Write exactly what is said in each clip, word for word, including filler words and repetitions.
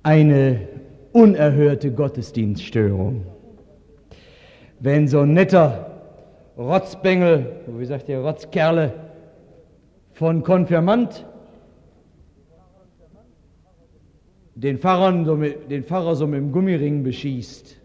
Eine unerhörte Gottesdienststörung. Wenn so ein netter Rotzbengel, wie sagt der Rotzkerle, von Konfirmand den Pfarrer so mit, den Pfarrer so mit dem Gummiring beschießt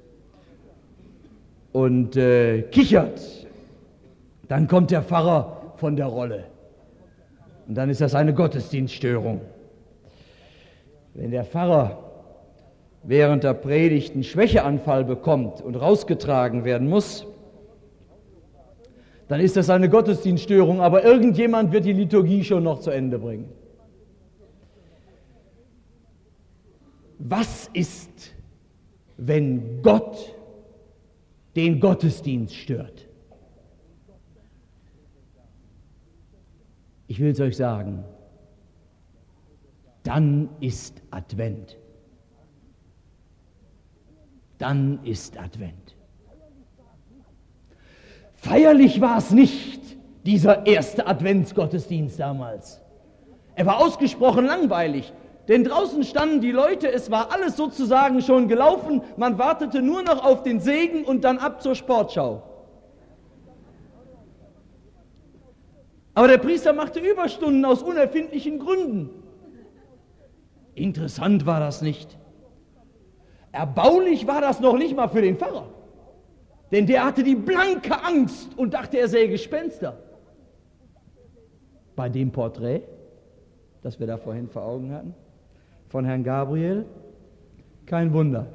und äh, kichert, dann kommt der Pfarrer von der Rolle. Und dann ist das eine Gottesdienststörung. Wenn der Pfarrer während der Predigt einen Schwächeanfall bekommt und rausgetragen werden muss, dann ist das eine Gottesdienststörung, aber irgendjemand wird die Liturgie schon noch zu Ende bringen. Was ist, wenn Gott den Gottesdienst stört? Ich will es euch sagen, dann ist Advent. Dann ist Advent. Feierlich war es nicht, dieser erste Adventsgottesdienst damals. Er war ausgesprochen langweilig, denn draußen standen die Leute, es war alles sozusagen schon gelaufen, man wartete nur noch auf den Segen und dann ab zur Sportschau. Aber der Priester machte Überstunden aus unerfindlichen Gründen. Interessant war das nicht. Erbaulich war das noch nicht mal für den Pfarrer, denn der hatte die blanke Angst und dachte, er sähe Gespenster. Bei dem Porträt, das wir da vorhin vor Augen hatten, von Herrn Gabriel, kein Wunder.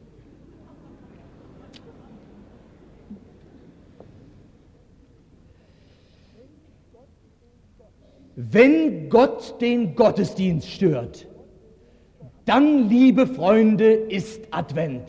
Wenn Gott den Gottesdienst stört, dann, liebe Freunde, ist Advent.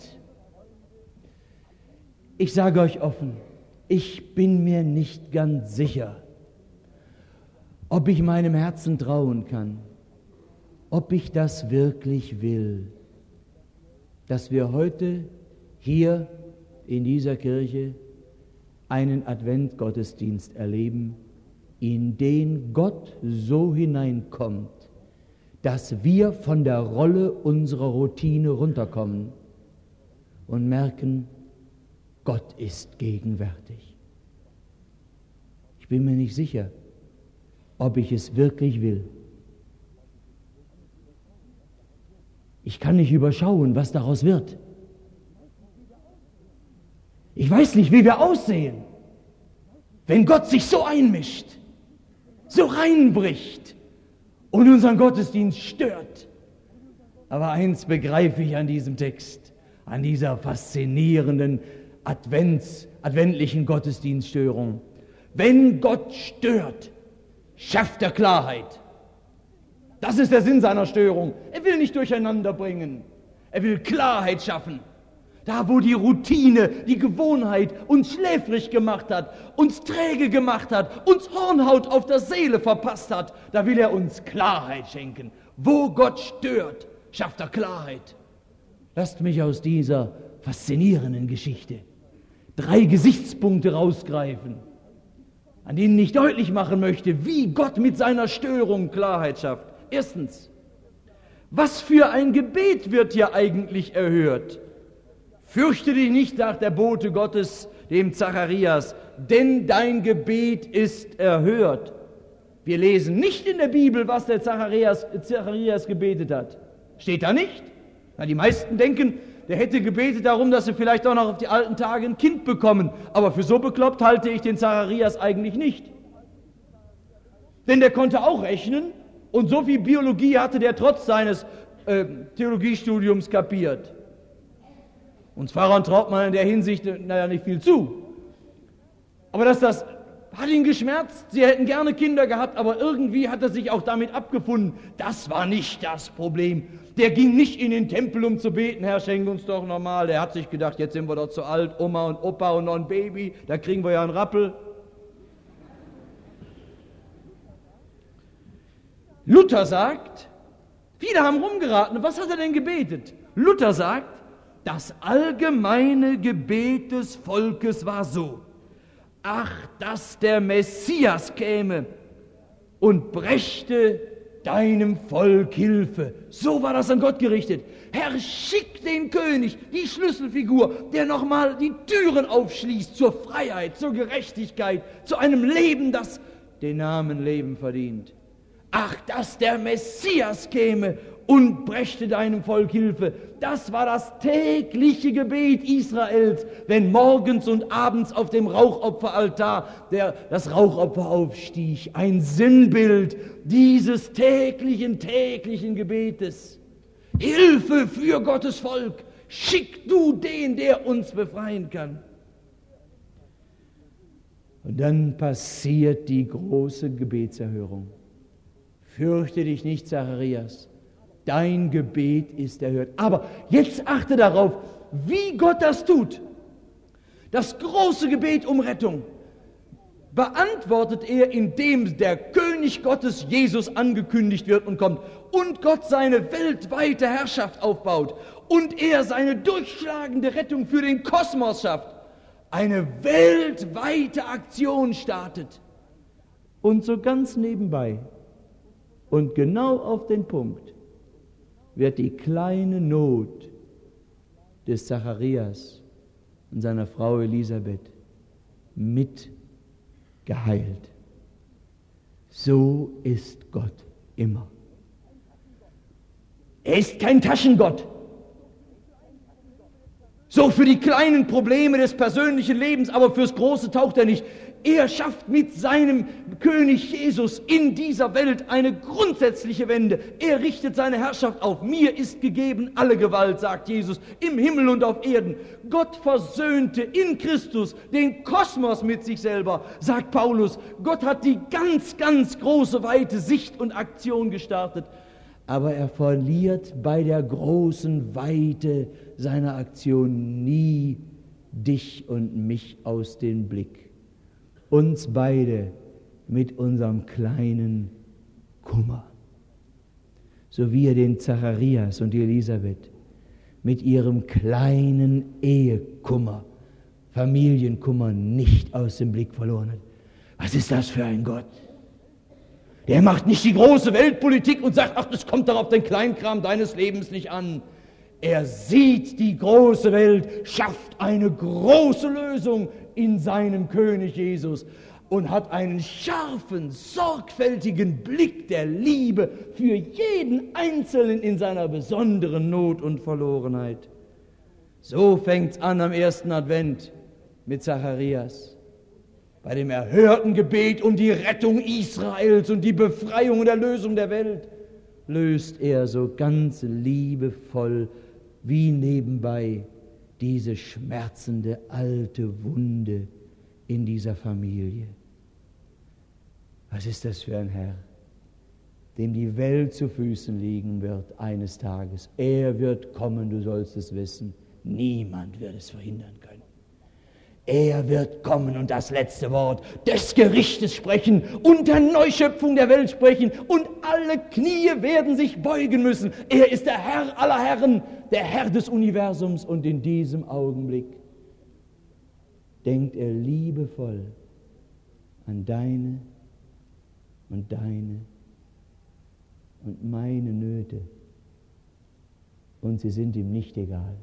Ich sage euch offen, ich bin mir nicht ganz sicher, ob ich meinem Herzen trauen kann, ob ich das wirklich will, dass wir heute hier in dieser Kirche einen Adventgottesdienst erleben, in den Gott so hineinkommt, dass wir von der Rolle unserer Routine runterkommen und merken, Gott ist gegenwärtig. Ich bin mir nicht sicher, ob ich es wirklich will. Ich kann nicht überschauen, was daraus wird. Ich weiß nicht, wie wir aussehen, wenn Gott sich so einmischt, so reinbricht und unseren Gottesdienst stört. Aber eins begreife ich an diesem Text, an dieser faszinierenden Advents, adventlichen Gottesdienststörung. Wenn Gott stört, schafft er Klarheit. Das ist der Sinn seiner Störung. Er will nicht durcheinander bringen. Er will Klarheit schaffen. Da, wo die Routine, die Gewohnheit uns schläfrig gemacht hat, uns träge gemacht hat, uns Hornhaut auf der Seele verpasst hat, da will er uns Klarheit schenken. Wo Gott stört, schafft er Klarheit. Lasst mich aus dieser faszinierenden Geschichte drei Gesichtspunkte rausgreifen, an denen ich deutlich machen möchte, wie Gott mit seiner Störung Klarheit schafft. Erstens, was für ein Gebet wird hier eigentlich erhört? Fürchte dich nicht, sagt der Bote Gottes dem Zacharias, denn dein Gebet ist erhört. Wir lesen nicht in der Bibel, was der Zacharias, Zacharias gebetet hat. Steht da nicht? Na, die meisten denken, der hätte gebetet darum, dass sie vielleicht auch noch auf die alten Tage ein Kind bekommen. Aber für so bekloppt halte ich den Zacharias eigentlich nicht. Denn der konnte auch rechnen und so viel Biologie hatte der trotz seines äh, Theologiestudiums kapiert. Uns Pfarrern traut man in der Hinsicht, naja, nicht viel zu. Aber dass das hat ihn geschmerzt, sie hätten gerne Kinder gehabt, aber irgendwie hat er sich auch damit abgefunden. Das war nicht das Problem. Der ging nicht in den Tempel, um zu beten, Herr, schenk uns doch nochmal. Der hat sich gedacht, jetzt sind wir doch zu alt, Oma und Opa und noch ein Baby, da kriegen wir ja einen Rappel. Luther sagt, viele haben rumgeraten, was hat er denn gebetet? Luther sagt, das allgemeine Gebet des Volkes war so: Ach, dass der Messias käme und brächte deinem Volk Hilfe. So war das an Gott gerichtet. Herr, schick den König, die Schlüsselfigur, der nochmal die Türen aufschließt zur Freiheit, zur Gerechtigkeit, zu einem Leben, das den Namen Leben verdient. Ach, dass der Messias käme und brächte deinem Volk Hilfe. Das war das tägliche Gebet Israels, wenn morgens und abends auf dem Rauchopferaltar der, das Rauchopfer aufstieg. Ein Sinnbild dieses täglichen, täglichen Gebetes. Hilfe für Gottes Volk. Schick du den, der uns befreien kann. Und dann passiert die große Gebetserhörung. Fürchte dich nicht, Zacharias. Dein Gebet ist erhört. Aber jetzt achte darauf, wie Gott das tut. Das große Gebet um Rettung beantwortet er, indem der König Gottes Jesus angekündigt wird und kommt und Gott seine weltweite Herrschaft aufbaut und er seine durchschlagende Rettung für den Kosmos schafft. Eine weltweite Aktion startet. Und so ganz nebenbei und genau auf den Punkt wird die kleine Not des Zacharias und seiner Frau Elisabeth mit geheilt. So ist Gott immer. Er ist kein Taschengott. So für die kleinen Probleme des persönlichen Lebens, aber fürs Große taucht er nicht. Er schafft mit seinem König Jesus in dieser Welt eine grundsätzliche Wende. Er richtet seine Herrschaft auf. Mir ist gegeben alle Gewalt, sagt Jesus, im Himmel und auf Erden. Gott versöhnte in Christus den Kosmos mit sich selber, sagt Paulus. Gott hat die ganz, ganz große, weite Sicht und Aktion gestartet. Aber er verliert bei der großen Weite seiner Aktion nie dich und mich aus dem Blick. Uns beide mit unserem kleinen Kummer. So wie er den Zacharias und die Elisabeth mit ihrem kleinen Ehekummer, Familienkummer nicht aus dem Blick verloren hat. Was ist das für ein Gott? Der macht nicht die große Weltpolitik und sagt, ach, das kommt doch auf den Kleinkram deines Lebens nicht an. Er sieht die große Welt, schafft eine große Lösung in seinem König Jesus und hat einen scharfen, sorgfältigen Blick der Liebe für jeden Einzelnen in seiner besonderen Not und Verlorenheit. So fängt's an am ersten Advent mit Zacharias. Bei dem erhörten Gebet um die Rettung Israels und die Befreiung und Erlösung der Welt löst er so ganz liebevoll wie nebenbei diese schmerzende alte Wunde in dieser Familie. Was ist das für ein Herr, dem die Welt zu Füßen liegen wird eines Tages. Er wird kommen, du sollst es wissen. Niemand wird es verhindern können. Er wird kommen und das letzte Wort des Gerichtes sprechen und der Neuschöpfung der Welt sprechen und alle Knie werden sich beugen müssen. Er ist der Herr aller Herren, der Herr des Universums und in diesem Augenblick denkt er liebevoll an deine und deine und meine Nöte und sie sind ihm nicht egal.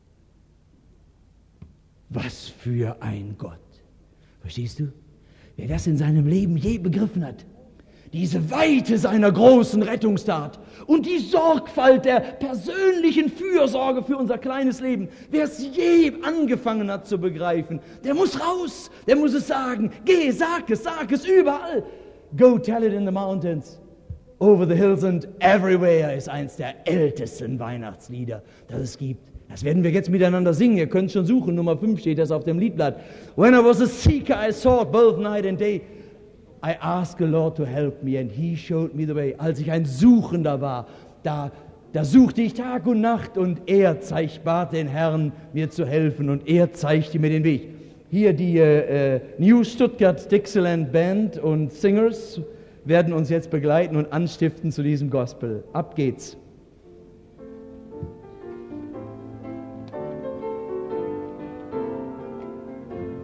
Was für ein Gott. Verstehst du? Wer das in seinem Leben je begriffen hat, diese Weite seiner großen Rettungstat und die Sorgfalt der persönlichen Fürsorge für unser kleines Leben, wer es je angefangen hat zu begreifen, der muss raus, der muss es sagen. Geh, sag es, sag es überall. Go tell it in the mountains, over the hills and everywhere ist eins der ältesten Weihnachtslieder, das es gibt. Das werden wir jetzt miteinander singen. Ihr könnt schon suchen. Nummer fünf steht das auf dem Liedblatt. When I was a seeker, I sought both night and day. I asked the Lord to help me and He showed me the way. Als ich ein Suchender war, da, da suchte ich Tag und Nacht und er zeigt, bat den Herrn, mir zu helfen und er zeigte mir den Weg. Hier die äh, New Stuttgart Dixieland Band und Singers werden uns jetzt begleiten und anstiften zu diesem Gospel. Ab geht's.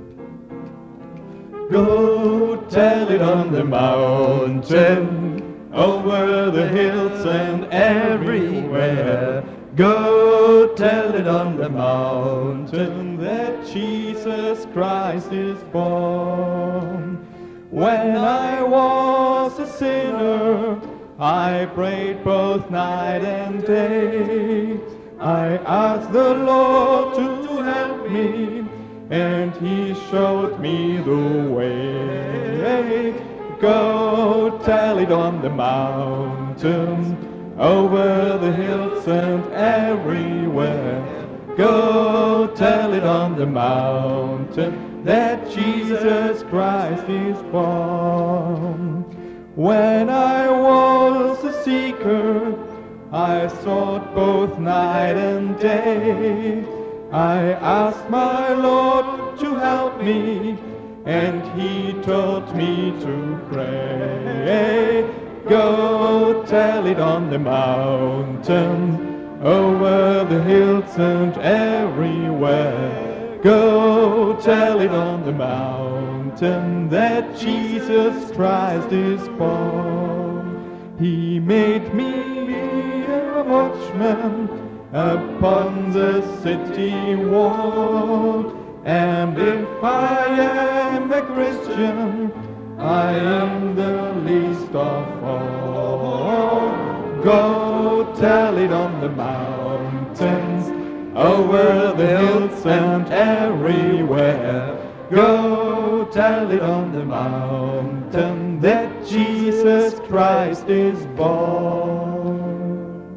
Go tell it on the mountain, over the hills and everywhere. Go tell it on the mountain that Jesus Christ is born. When I was a sinner, I prayed both night and day. I asked the Lord to, to help me, and He showed me the way. Go tell it on the mountain, over the hills and everywhere. Go tell it on the mountain that Jesus Christ is born. When I was a seeker, I sought both night and day. I asked my Lord to help me, and He taught me to pray. Go tell it on the mountain, over the hills and everywhere. Go tell it on the mountain that Jesus Christ is born. He made me a watchman upon the city wall, and if I am a Christian, I am the least of all. Go tell it on the mountains, over the hills and everywhere. Go tell it on the mountain that Jesus Christ is born.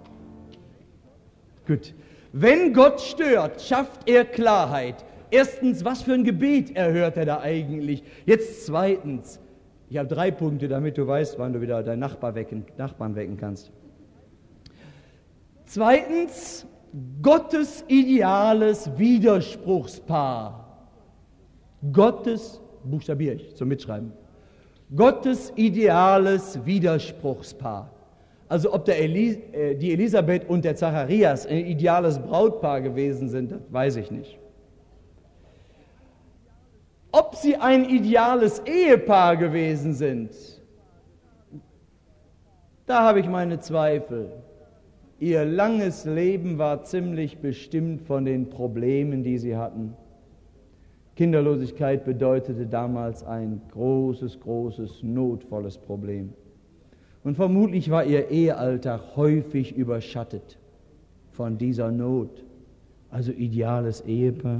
Gut. Wenn Gott stört, schafft er Klarheit. Erstens, was für ein Gebet erhört er da eigentlich? Jetzt zweitens, ich habe drei Punkte, damit du weißt, wann du wieder deinen Nachbar wecken, Nachbarn wecken kannst. Zweitens, Gottes ideales Widerspruchspaar. Gottes, buchstabiere ich zum Mitschreiben, Gottes ideales Widerspruchspaar. Also ob der Elis, äh, die Elisabeth und der Zacharias ein ideales Brautpaar gewesen sind, das weiß ich nicht. Ob sie ein ideales Ehepaar gewesen sind, da habe ich meine Zweifel. Ihr langes Leben war ziemlich bestimmt von den Problemen, die sie hatten. Kinderlosigkeit bedeutete damals ein großes, großes, notvolles Problem. Und vermutlich war ihr Ehealltag häufig überschattet von dieser Not. Also ideales Ehepaar.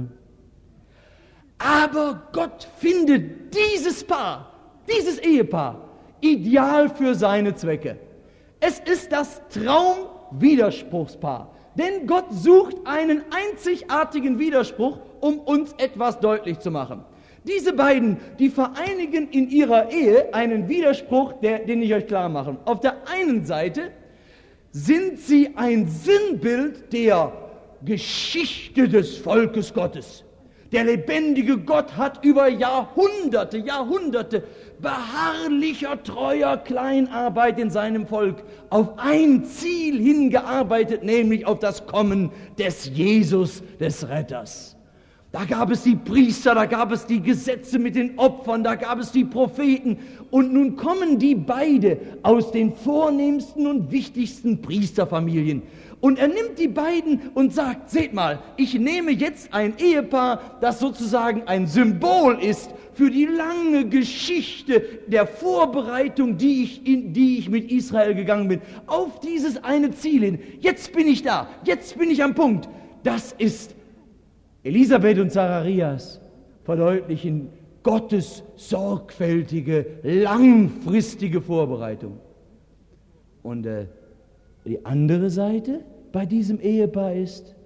Aber Gott findet dieses Paar, dieses Ehepaar, ideal für seine Zwecke. Es ist das Traumwiderspruchspaar. Denn Gott sucht einen einzigartigen Widerspruch, um uns etwas deutlich zu machen. Diese beiden, die vereinigen in ihrer Ehe einen Widerspruch, der, den ich euch klar mache. Auf der einen Seite sind sie ein Sinnbild der Geschichte des Volkes Gottes. Der lebendige Gott hat über Jahrhunderte, Jahrhunderte beharrlicher, treuer Kleinarbeit in seinem Volk auf ein Ziel hingearbeitet, nämlich auf das Kommen des Jesus, des Retters. Da gab es die Priester, da gab es die Gesetze mit den Opfern, da gab es die Propheten. Und nun kommen die beide aus den vornehmsten und wichtigsten Priesterfamilien. Und er nimmt die beiden und sagt, seht mal, ich nehme jetzt ein Ehepaar, das sozusagen ein Symbol ist für die lange Geschichte der Vorbereitung, die ich, in, die ich mit Israel gegangen bin, auf dieses eine Ziel hin. Jetzt bin ich da, jetzt bin ich am Punkt. Das ist Elisabeth und Zacharias, verdeutlichen Gottes sorgfältige, langfristige Vorbereitung. Und äh, die andere Seite bei diesem Ehepaar ist,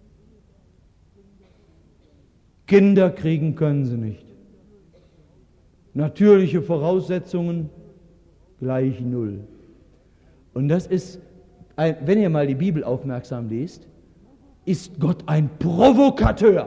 Kinder kriegen können sie nicht. Natürliche Voraussetzungen gleich null. Und das ist, ein, wenn ihr mal die Bibel aufmerksam liest, ist Gott ein Provokateur.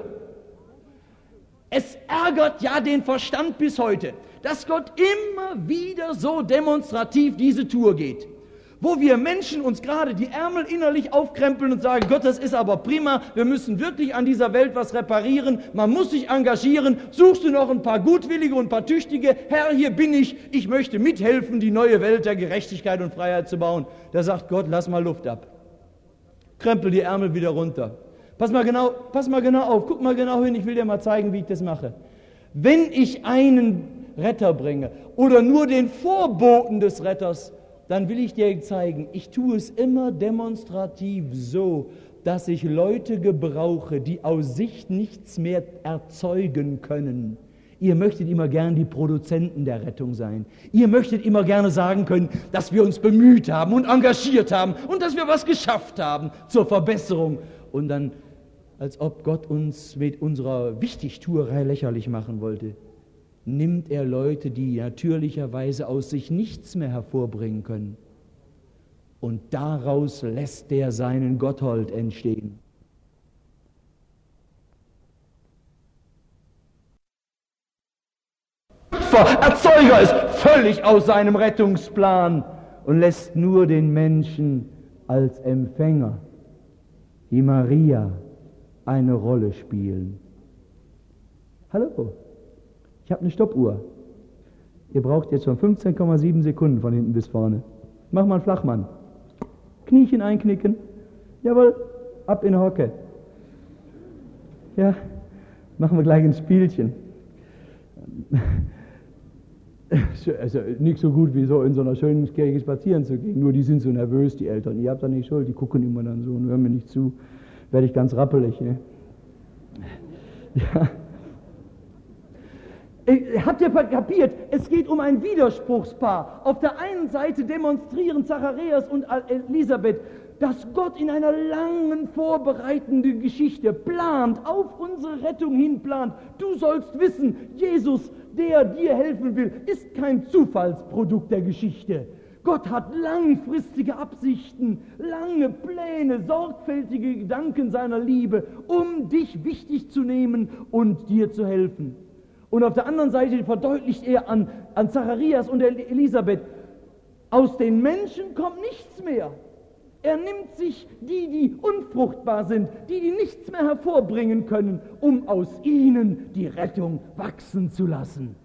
Es ärgert ja den Verstand bis heute, dass Gott immer wieder so demonstrativ diese Tour geht. wo wir Menschen uns gerade die Ärmel innerlich aufkrempeln und sagen, Gott, das ist aber prima, wir müssen wirklich an dieser Welt was reparieren, man muss sich engagieren, suchst du noch ein paar Gutwillige und ein paar Tüchtige, Herr, hier bin ich, ich möchte mithelfen, die neue Welt der Gerechtigkeit und Freiheit zu bauen. Da sagt Gott, lass mal Luft ab. Krempel die Ärmel wieder runter. Pass mal genau, pass mal genau auf, guck mal genau hin, ich will dir mal zeigen, wie ich das mache. Wenn ich einen Retter bringe oder nur den Vorboten des Retters, dann will ich dir zeigen, ich tue es immer demonstrativ so, dass ich Leute gebrauche, die aus sich nichts mehr erzeugen können. Ihr möchtet immer gern die Produzenten der Rettung sein. Ihr möchtet immer gerne sagen können, dass wir uns bemüht haben und engagiert haben und dass wir was geschafft haben zur Verbesserung. Und dann, als ob Gott uns mit unserer Wichtigtuerei lächerlich machen wollte, nimmt er Leute, die natürlicherweise aus sich nichts mehr hervorbringen können. Und daraus lässt er seinen Gotthold entstehen. Erzeuger ist völlig aus seinem Rettungsplan und lässt nur den Menschen als Empfänger, die Maria, eine Rolle spielen. Hallo? Ich habe eine Stoppuhr. Ihr braucht jetzt schon fünfzehn Komma sieben Sekunden von hinten bis vorne. Mach mal einen Flachmann. Kniechen einknicken. Jawohl, ab in die Hocke. Ja, machen wir gleich ein Spielchen. Also nicht so gut wie so in so einer schönen Kirche spazieren zu gehen. Nur die sind so nervös, die Eltern. Ihr habt da nicht Schuld, die gucken immer dann so und hören mir nicht zu. Werde ich ganz rappelig. Ne? Ja. Habt ihr kapiert? Es geht um ein Widerspruchspaar. Auf der einen Seite demonstrieren Zacharias und Elisabeth, dass Gott in einer langen vorbereitenden Geschichte plant, auf unsere Rettung hin plant. Du sollst wissen, Jesus, der dir helfen will, ist kein Zufallsprodukt der Geschichte. Gott hat langfristige Absichten, lange Pläne, sorgfältige Gedanken seiner Liebe, um dich wichtig zu nehmen und dir zu helfen. Und auf der anderen Seite verdeutlicht er an, an Zacharias und Elisabeth, aus den Menschen kommt nichts mehr. Er nimmt sich die, die unfruchtbar sind, die, die nichts mehr hervorbringen können, um aus ihnen die Rettung wachsen zu lassen.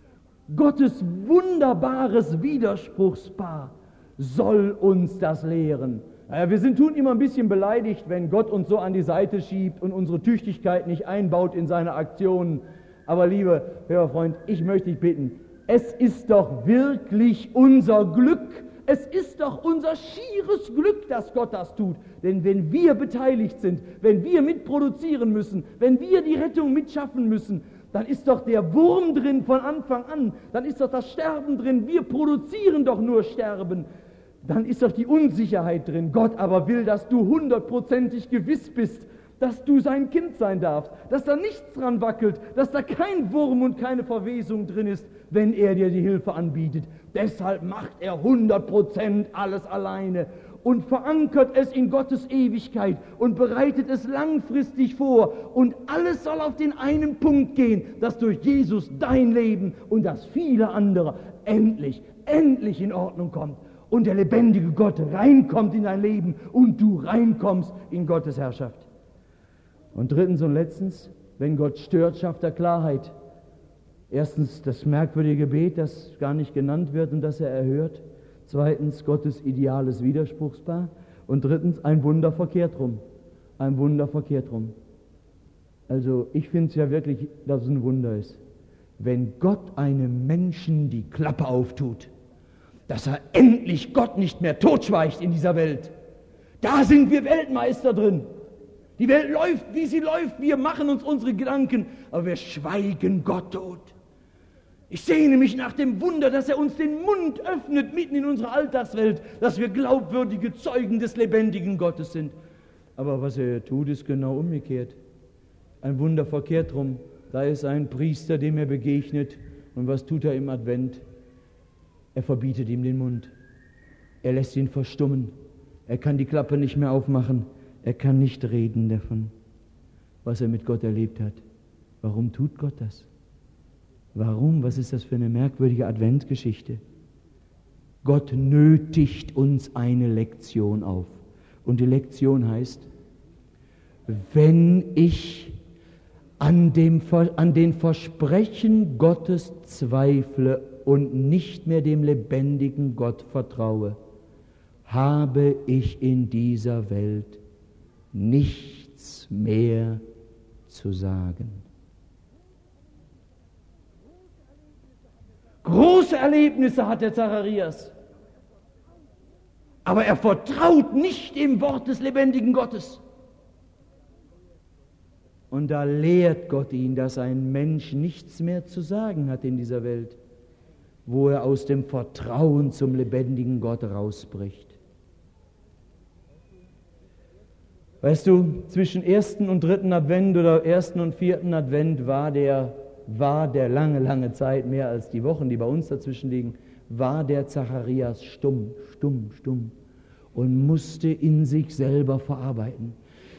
Gottes wunderbares Widerspruchspaar soll uns das lehren. Naja, wir sind tun immer ein bisschen beleidigt, wenn Gott uns so an die Seite schiebt und unsere Tüchtigkeit nicht einbaut in seine Aktionen. Aber lieber Hörerfreund, ich möchte dich bitten, es ist doch wirklich unser Glück, es ist doch unser schieres Glück, dass Gott das tut. Denn wenn wir beteiligt sind, wenn wir mitproduzieren müssen, wenn wir die Rettung mitschaffen müssen, dann ist doch der Wurm drin von Anfang an, dann ist doch das Sterben drin, wir produzieren doch nur Sterben. Dann ist doch die Unsicherheit drin. Gott aber will, dass du hundertprozentig gewiss bist, dass du sein Kind sein darfst, dass da nichts dran wackelt, dass da kein Wurm und keine Verwesung drin ist, wenn er dir die Hilfe anbietet. Deshalb macht er hundert Prozent alles alleine und verankert es in Gottes Ewigkeit und bereitet es langfristig vor. Und alles soll auf den einen Punkt gehen, dass durch Jesus dein Leben und das viele andere endlich, endlich in Ordnung kommt und der lebendige Gott reinkommt in dein Leben und du reinkommst in Gottes Herrschaft. Und drittens und letztens, wenn Gott stört, schafft er Klarheit. Erstens das merkwürdige Gebet, das gar nicht genannt wird und das er erhört. Zweitens Gottes ideales Widerspruchspaar. Und drittens ein Wunder verkehrt rum. Ein Wunder verkehrt rum. Also ich finde es ja wirklich, dass es ein Wunder ist. Wenn Gott einem Menschen die Klappe auftut, dass er endlich Gott nicht mehr totschweigt in dieser Welt. Da sind wir Weltmeister drin. Die Welt läuft, wie sie läuft. Wir machen uns unsere Gedanken, aber wir schweigen Gott tot. Ich sehne mich nach dem Wunder, dass er uns den Mund öffnet mitten in unserer Alltagswelt, dass wir glaubwürdige Zeugen des lebendigen Gottes sind. Aber was er tut, ist genau umgekehrt. Ein Wunder verkehrt rum. Da ist ein Priester, dem er begegnet. Und was tut er im Advent? Er verbietet ihm den Mund. Er lässt ihn verstummen. Er kann die Klappe nicht mehr aufmachen. Er kann nicht reden davon, was er mit Gott erlebt hat. Warum tut Gott das? Warum? Was ist das für eine merkwürdige Adventsgeschichte? Gott nötigt uns eine Lektion auf. Und die Lektion heißt, wenn ich an, dem, an den Versprechen Gottes zweifle und nicht mehr dem lebendigen Gott vertraue, habe ich in dieser Welt nichts mehr zu sagen. Große Erlebnisse hat der Zacharias, aber er vertraut nicht dem Wort des lebendigen Gottes. Und da lehrt Gott ihn, dass ein Mensch nichts mehr zu sagen hat in dieser Welt, wo er aus dem Vertrauen zum lebendigen Gott rausbricht. Weißt du, zwischen ersten und dritten Advent oder ersten und vierten Advent war der, war der lange, lange Zeit, mehr als die Wochen, die bei uns dazwischen liegen, war der Zacharias stumm, stumm, stumm und musste in sich selber verarbeiten.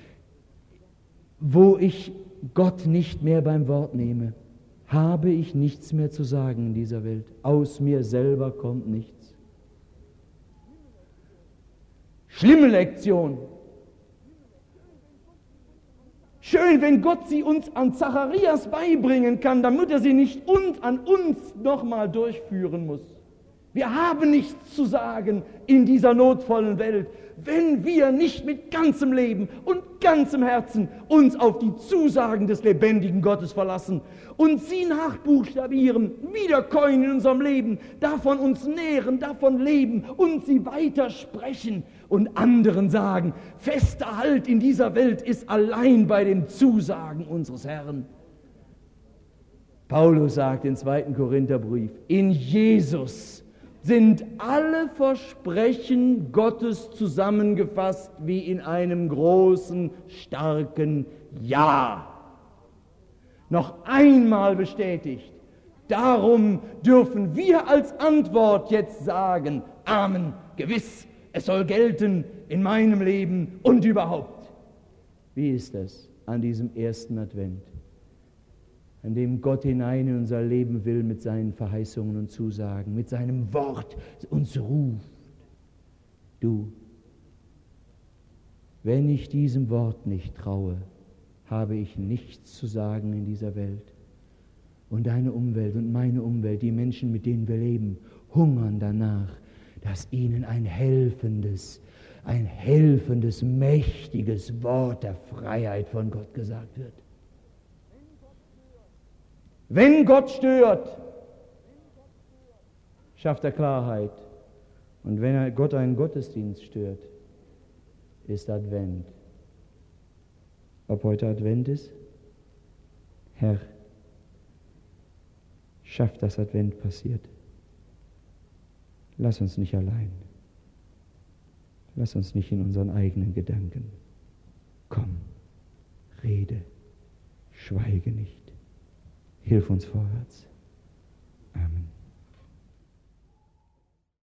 Wo ich Gott nicht mehr beim Wort nehme, habe ich nichts mehr zu sagen in dieser Welt. Aus mir selber kommt nichts. Schlimme Lektion. Schön, wenn Gott sie uns an Zacharias beibringen kann, damit er sie nicht uns, an uns nochmal durchführen muss. Wir haben nichts zu sagen in dieser notvollen Welt, wenn wir nicht mit ganzem Leben und ganzem Herzen uns auf die Zusagen des lebendigen Gottes verlassen und sie nachbuchstabieren, wiederkäuen in unserem Leben, davon uns nähren, davon leben und sie weitersprechen und anderen sagen, fester Halt in dieser Welt ist allein bei den Zusagen unseres Herrn. Paulus sagt im zweiten Korintherbrief, in Jesus sind alle Versprechen Gottes zusammengefasst wie in einem großen, starken Ja. Noch einmal bestätigt. Darum dürfen wir als Antwort jetzt sagen, Amen, gewiss, es soll gelten in meinem Leben und überhaupt. Wie ist das an diesem ersten Advent, an dem Gott hinein in unser Leben will mit seinen Verheißungen und Zusagen, mit seinem Wort uns ruft. Du, wenn ich diesem Wort nicht traue, habe ich nichts zu sagen in dieser Welt. Und deine Umwelt und meine Umwelt, die Menschen, mit denen wir leben, hungern danach, dass ihnen ein helfendes, ein helfendes, mächtiges Wort der Freiheit von Gott gesagt wird. Wenn Gott stört, schafft er Klarheit. Und wenn Gott einen Gottesdienst stört, ist Advent. Ob heute Advent ist? Herr, schaff, dass Advent passiert. Lass uns nicht allein. Lass uns nicht in unseren eigenen Gedanken. Komm, rede, schweige nicht. Hilf uns vorwärts.